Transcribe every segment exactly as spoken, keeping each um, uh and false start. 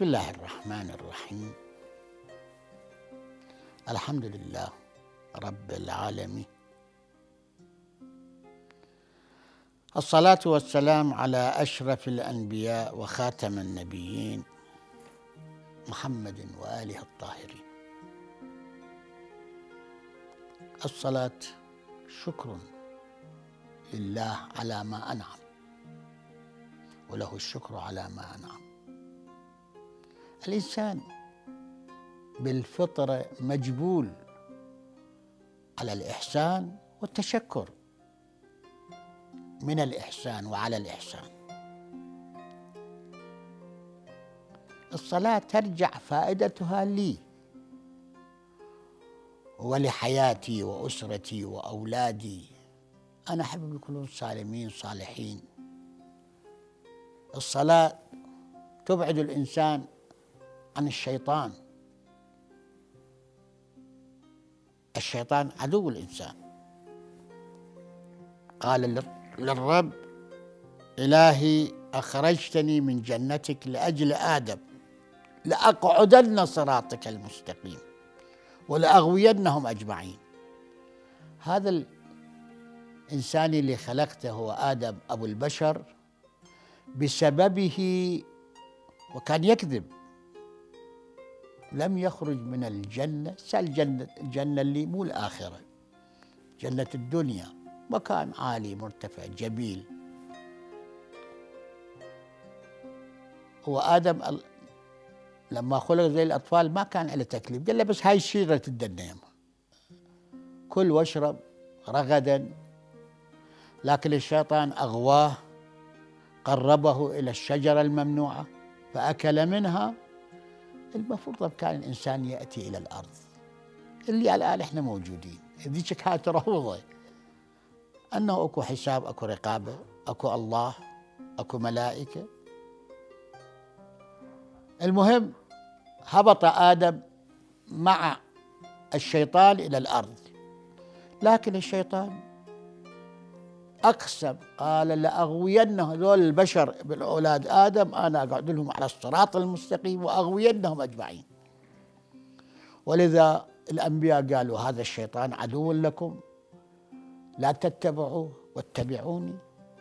بسم الله الرحمن الرحيم. الحمد لله رب العالمين، الصلاة والسلام على أشرف الأنبياء وخاتم النبيين محمد وآله الطاهرين. الصلاة شكر لله على ما أنعم، وله الشكر على ما أنعم. الإنسان بالفطرة مجبول على الإحسان والتشكر من الإحسان وعلى الإحسان. الصلاة ترجع فائدتها لي ولحياتي وأسرتي وأولادي. أنا أحب يكونون سالمين صالحين. الصلاة تبعد الإنسان عن الشيطان. الشيطان عدو الإنسان. قال للرب: إلهي أخرجتني من جنتك لأجل آدم، لأقعدن صراطك المستقيم ولأغوينهم أجمعين. هذا الإنسان اللي خلقته هو آدم أبو البشر، بسببه وكان يكذب لم يخرج من الجنة. سأل جنة الجنة اللي مو الآخرة، جنة الدنيا، مكان عالي مرتفع جميل. هو آدم لما خلق زي الأطفال ما كان له تكليف، قال له بس هاي الشجرة تدنى، كل واشرب رغدا. لكن الشيطان أغواه، قربه إلى الشجرة الممنوعة فأكل منها. المفروض كان الإنسان يأتي إلى الأرض اللي الآن إحنا موجودين. ذيك كانت روضة، أنه أكو حساب، أكو رقابة، أكو الله، أكو ملائكة. المهم هبط آدم مع الشيطان إلى الأرض، لكن الشيطان أقسم، قال: لأغوينهم هذول البشر بالأولاد آدم، أنا أقعد لهم على الصراط المستقيم وأغوينهم أجمعين. ولذا الأنبياء قالوا: هذا الشيطان عدو لكم لا تتبعوه واتبعوني.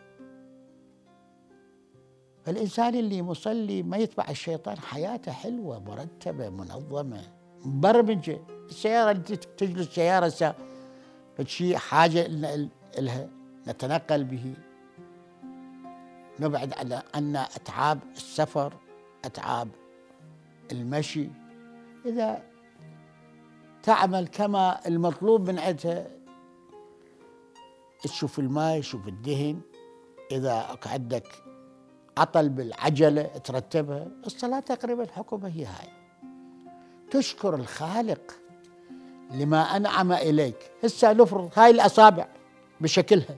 فالإنسان اللي مصلي ما يتبع الشيطان حياته حلوة مرتبة منظمة مبرمجة. السيارة اللي تجلس سيارة فشي حاجة لها نتنقل به، نبعد على أن أتعاب السفر، أتعاب المشي. إذا تعمل كما المطلوب من عندها، تشوف الماء، تشوف الدهن. إذا عندك عطل بالعجلة ترتبها. الصلاة تقريبا حكمها هي هاي، تشكر الخالق لما أنعم إليك. هسه نفرض هاي الأصابع بشكلها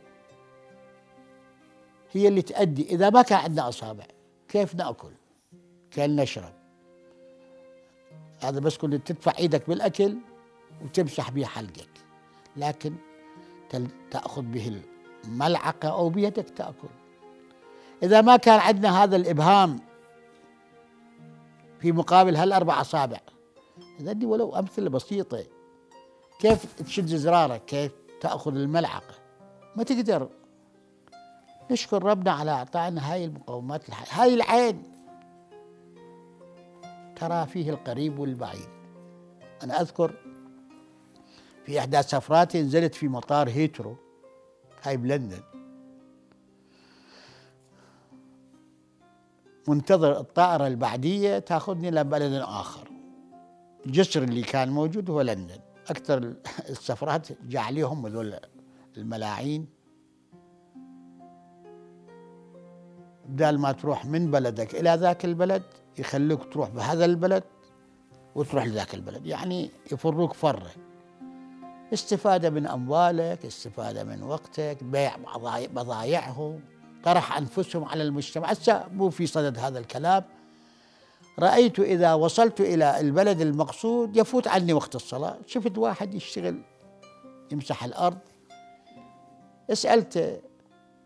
هي اللي تأدي. إذا ما كان عندنا أصابع كيف نأكل؟ كيف نشرب؟ هذا بس كنت تدفع إيدك بالأكل وتمسح به حلقك، لكن تأخذ به الملعقة أو بيدك تأكل. إذا ما كان عندنا هذا الإبهام في مقابل هالأربع أصابع، إذا دي ولو أمثلة بسيطة، كيف تشد زرارك؟ كيف تأخذ الملعقة؟ ما تقدر. نشكر ربنا على أعطائنا هاي المقومات الحياة. هاي العين ترى فيه القريب والبعيد. أنا أذكر في إحدى سفراتي نزلت في مطار هيترو، هاي بلندن، منتظر الطائرة البعدية تأخذني لبلد آخر. الجسر اللي كان موجود هو لندن. أكثر السفرات جاء عليهم هذول الملاعين، بدال ما تروح من بلدك إلى ذاك البلد يخلوك تروح بهذا البلد وتروح لذاك البلد، يعني يفروك فرة. استفادة من أموالك، استفادة من وقتك، بيع بضايعهم، طرح أنفسهم على المجتمع. هسه مو في صدد هذا الكلام. رأيت إذا وصلت إلى البلد المقصود يفوت عني وقت الصلاة. شفت واحد يشتغل يمسح الأرض، سألته: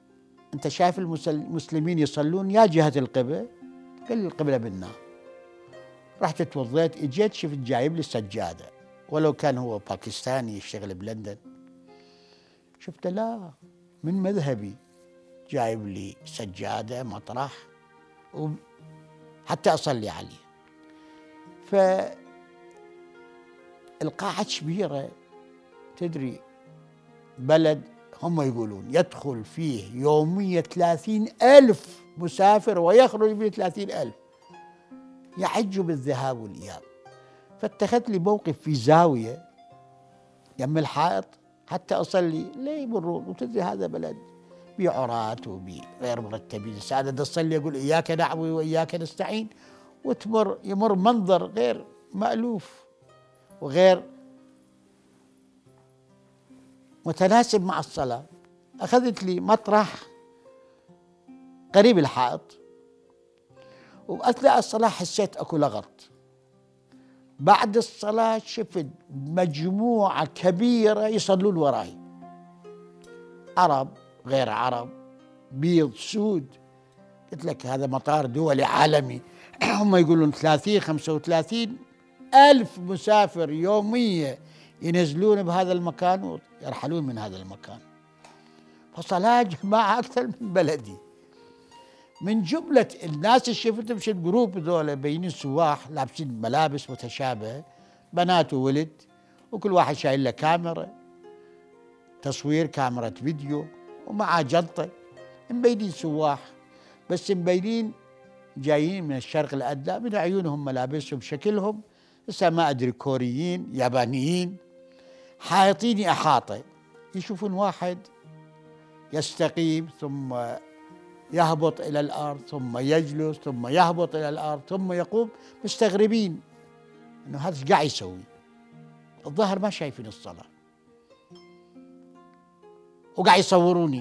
أنت شايف المسلمين يصلون يا جهة القبلة؟ قال لي: القبلة بالنار. رحت توضيت، اجيت شفت جايب لي سجادة، ولو كان هو باكستاني يشتغل بلندن. شفت لا، من مذهبي، جايب لي سجادة مطرح وحتى أصلي عليه. فالقاعة كبيرة، تدري بلد هم يقولون يدخل فيه يوميا ثلاثين ألف مسافر ويخرج به ثلاثين ألف، يحج بالذهاب والإياب. فاتخذت لي موقف في زاوية يم الحائط حتى أصلي، لا يمرون. وتدري هذا بلد بعراة وبغير مرتبين، السادة تصلي أقول إياك نعبد وإياك نستعين، وتمر يمر منظر غير مألوف وغير متناسب مع الصلاة. أخذت لي مطرح قريب الحائط، وأثناء الصلاة حسيت أكو لغط. بعد الصلاة شفت مجموعة كبيرة يصلون وراي، عرب غير عرب، بيض سود. قلت لك هذا مطار دولي عالمي، هم يقولون ثلاثين خمسة وثلاثين ألف مسافر يوميا ينزلون بهذا المكان ويرحلون من هذا المكان. فصلاة جماعة أكثر من بلدي. من جملة الناس اللي شفتهم في الجروب ذولا بينين سواح لابسين ملابس متشابهة، بنات وولد، وكل واحد شايل له كاميرا تصوير، كاميرا فيديو، ومعاه جنطة. مبينين سواح، بس مبينين جايين من الشرق الأدنى، من عيونهم ملابسهم شكلهم هسه ما أدري كوريين يابانيين، حايطيني أحاطة. يشوفون واحد يستقيم ثم يهبط إلى الأرض ثم يجلس ثم يهبط إلى الأرض ثم يقوم، مستغربين إنه هذا ايش قاعد يسوي. الظاهر ما شايفين الصلاة وقاعد يصوروني.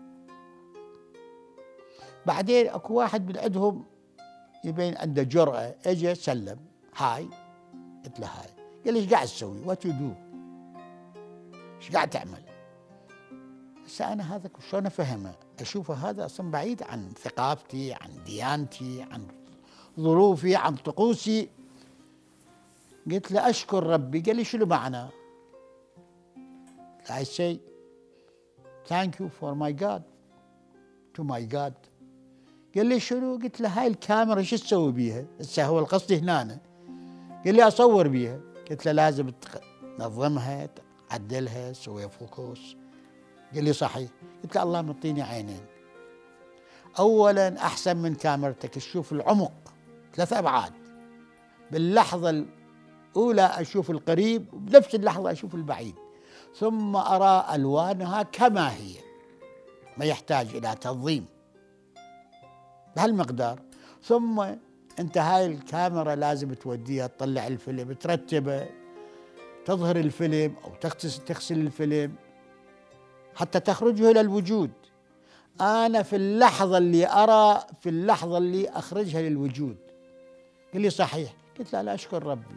بعدين اكو واحد من عندهم يبين عنده جرأة، اجى سلم هاي، قلت له هاي، قال لي ايش قاعد تسوي؟ وات يو دو؟ ايش قاعد تعمل؟ هسه انا هذا شلون افهمه؟ اشوفه هذا اصلا بعيد عن ثقافتي، عن ديانتي، عن ظروفي، عن طقوسي. قلت له اشكر ربي. قال لي شنو معناه؟ I say thank you for my God to my God. قال لي شنو؟ قلت له هاي الكاميرا شو تسوي بيها؟ هسه هو القصد هنا. قال لي اصور بيها. قلت له لازم تنظمها، تعدلها، تسوي فوكس. قال لي صحيح. قلت له الله مطيني عينين، اولا احسن من كاميرتك تشوف العمق ثلاث ابعاد، باللحظه الاولى اشوف القريب وبنفس اللحظه اشوف البعيد، ثم ارى الوانها كما هي، ما يحتاج الى تنظيم بهالمقدار. ثم انت هاي الكاميرا لازم توديها تطلع الفيلم، ترتبه، تظهر الفيلم او تغسل تغسل الفيلم حتى تخرجه الى الوجود. انا في اللحظه اللي ارى، في اللحظه اللي اخرجها للوجود. قال لي صحيح. قلت له لا اشكر ربي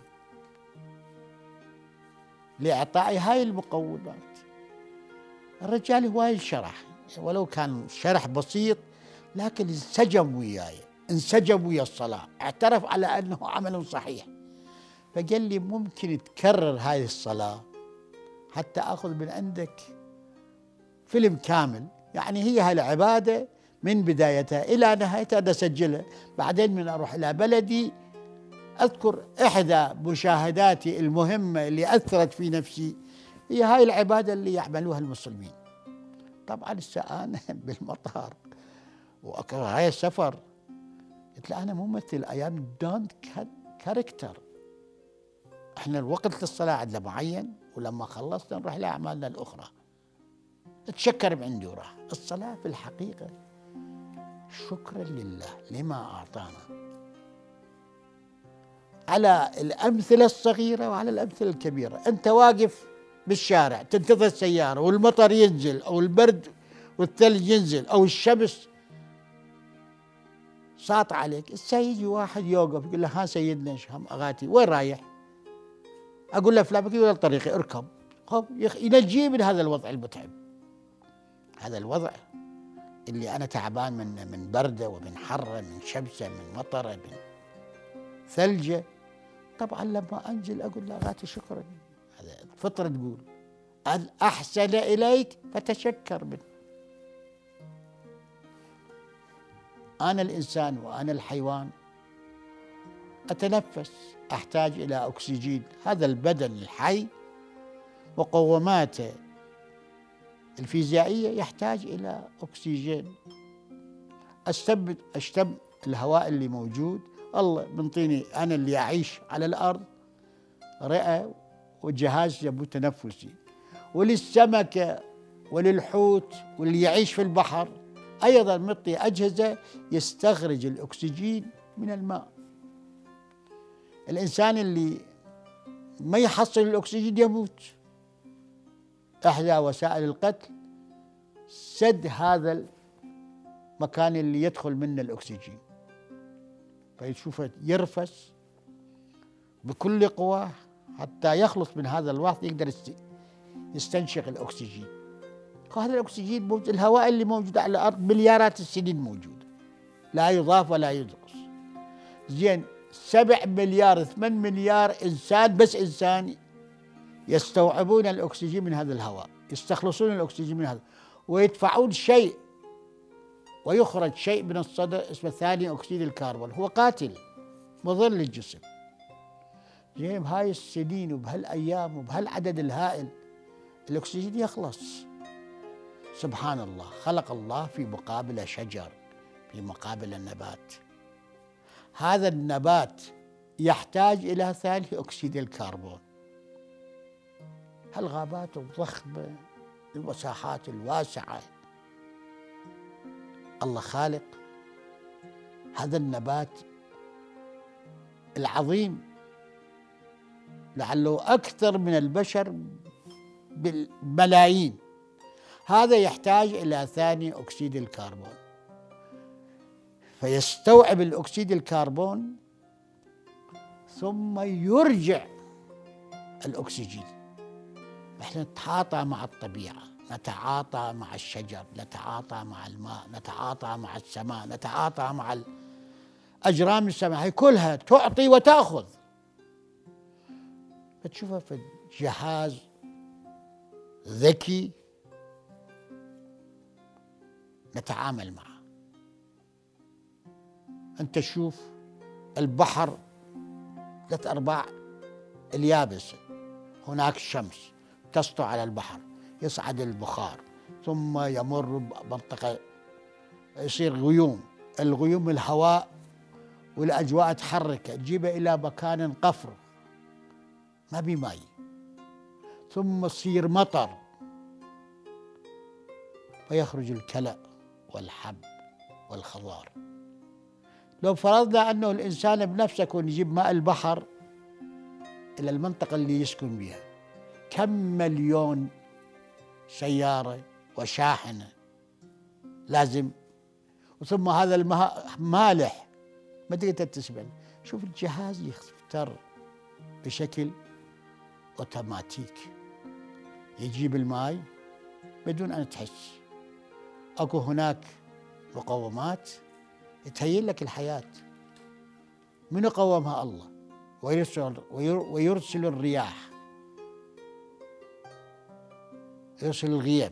لاعطائي هاي المقومات. الرجال هواي شرح، ولو كان شرح بسيط لكن انسجم وياي، انسجم ويا الصلاة، اعترف على أنه عمل صحيح. فقال لي ممكن تكرر هاي الصلاة حتى أخذ من عندك فيلم كامل، يعني هي هاي العبادة من بدايتها إلى نهايتها أنا أسجلها. بعدين من أروح إلى بلدي أذكر إحدى مشاهداتي المهمة اللي أثرت في نفسي هي هاي العبادة اللي يعملوها المسلمين. طبعا هسه أنا بالمطار وأكره هاي السفر، قلت له أنا ممثل، أيام دونت كاركتر. إحنا الوقت للصلاة عندنا معين، ولما خلصنا نروح لأعمالنا الأخرى. تشكر من عندي وراح. الصلاة في الحقيقة شكرا لله لما أعطانا، على الأمثلة الصغيرة وعلى الأمثلة الكبيرة. أنت واقف بالشارع تنتظر السيارة والمطر ينزل أو البرد والثلج ينزل أو الشمس ساط عليك، هسه يجي واحد يوقف يقول له ها سيدنا شهم أغاتي وين رايح؟ أقول له فلان، يقول له طريقي اركب. خب ينجيه من هذا الوضع المتعب، هذا الوضع اللي أنا تعبان من من بردة ومن حرة، من شمسة، من مطرة، من ثلجة. طبعا لما أنزل أقول له غاتي شكرا، هذا الفطرة تقول أن أحسن إليك فتشكر منه. أنا الإنسان وأنا الحيوان أتنفس، أحتاج إلى أكسجين. هذا البدن الحي مقوماته الفيزيائية يحتاج إلى أكسجين. أستم أشتم الهواء اللي موجود، الله بنطيني أنا اللي أعيش على الأرض رئة وجهاز يبو تنفسي، وللسمكة وللحوت واللي يعيش في البحر أيضا مطي أجهزة يستخرج الأكسجين من الماء. الإنسان اللي ما يحصل الأكسجين يموت. إحدى وسائل القتل سد هذا المكان اللي يدخل منه الأكسجين، فيشوفه يرفس بكل قواه حتى يخلص من هذا الوقت يقدر يستنشق الأكسجين. وهذا الأكسجين موجود، الهواء اللي موجود على الأرض مليارات السنين موجود، لا يضاف ولا ينقص. زين سبع مليار ثمان مليار إنسان، بس إنسان يستوعبون الأكسجين من هذا الهواء، يستخلصون الأكسجين من هذا ويدفعون شيء ويخرج شيء من الصدر اسمه ثاني أكسيد الكربون، هو قاتل مضر للجسم. زين بهاي السنين وبهالأيام وبهالعدد الهائل الأكسجين يخلص. سبحان الله، خلق الله في مقابل شجر، في مقابل النبات. هذا النبات يحتاج إلى ثاني أكسيد الكربون. هالغابات الضخمة، المساحات الواسعة، الله خالق هذا النبات العظيم لعله أكثر من البشر بالملايين، هذا يحتاج إلى ثاني أكسيد الكربون، فيستوعب الأكسيد الكربون ثم يرجع الأكسجين. احنا نتعاطى مع الطبيعة، نتعاطى مع الشجر، نتعاطى مع الماء، نتعاطى مع السماء، نتعاطى مع الأجرام السماء، هي كلها تعطي وتأخذ. فتشوفها في جهاز ذكي نتعامل معه. أنت شوف البحر ثلاث أرباع اليابسة، هناك الشمس تسطع على البحر، يصعد البخار ثم يمر بمنطقة يصير غيوم، الغيوم الهواء والأجواء تحركه تجيبه إلى مكان قفر ما بي ماي، ثم يصير مطر فيخرج الكلأ والحب والخضار. لو فرضنا أنه الإنسان بنفسه يكون يجيب ماء البحر إلى المنطقة اللي يسكن بها، كم مليون سيارة وشاحنة لازم، ثم هذا الماء مالح ما تقدر تسبل. شوف الجهاز يختار بشكل اوتوماتيك، يجيب الماء بدون أن تحس. أكو هناك مقومات تهيئ لك الحياة. من قومها؟ الله. ويرسل, ويرسل الرياح، يرسل الغيم،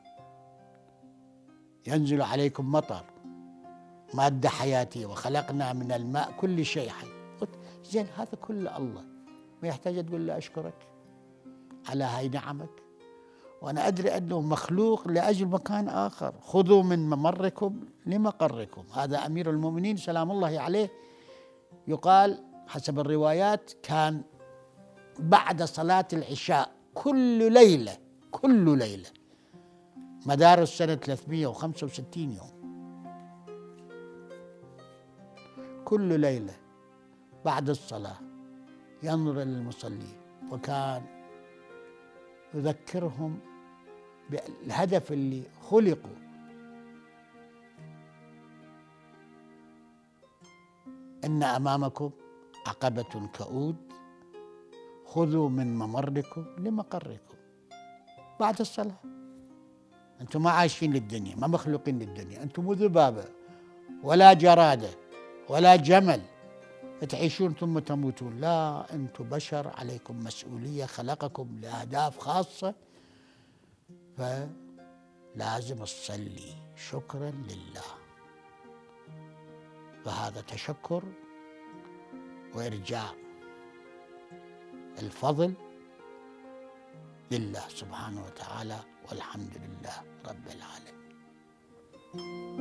ينزل عليكم مطر، مادة حياتية، وخلقنا من الماء كل شيء حي. زين هذا كله الله، ما يحتاج تقول له أشكرك على هاي نعمك، وأنا أدري أنه مخلوق لأجل مكان آخر. خذوا من ممركم لمقركم. هذا أمير المؤمنين سلام الله عليه يقال حسب الروايات كان بعد صلاة العشاء كل ليلة كل ليلة مدار السنة ثلاثمئة وخمسة وستين يوم، كل ليلة بعد الصلاة ينظر للمصلين، وكان يذكرهم بالهدف اللي خلقوا. إن أمامكم عقبة كؤود خذوا من ممركم لمقركم. بعد الصلاة أنتم ما عايشين للدنيا، ما مخلوقين للدنيا، أنتم مو ذبابة ولا جرادة ولا جمل، تعيشون ثم تموتون. لا، أنتم بشر، عليكم مسؤولية، خلقكم لأهداف خاصة، فلازم تصلي شكرا لله. فهذا تشكر وإرجاع الفضل لله سبحانه وتعالى، والحمد لله رب العالمين.